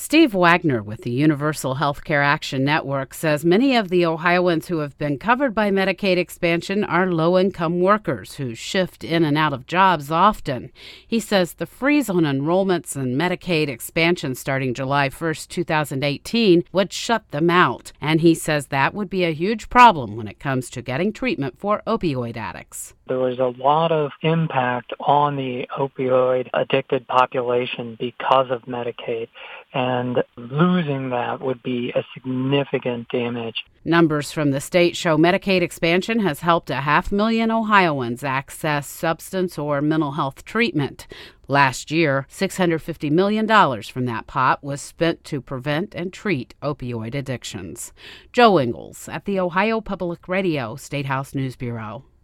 Steve Wagner with the Universal Healthcare Action Network says many of the Ohioans who have been covered by Medicaid expansion are low-income workers who shift in and out of jobs often. He says the freeze on enrollments and Medicaid expansion starting July 1st, 2018 would shut them out. And he says that would be a huge problem when it comes to getting treatment for opioid addicts. There was a lot of impact on the opioid-addicted population because of Medicaid, and losing that would be a significant damage. Numbers from the state show Medicaid expansion has helped 500,000 Ohioans access substance or mental health treatment. Last year, $650 million from that pot was spent to prevent and treat opioid addictions. Joe Ingles at the Ohio Public Radio State House News Bureau.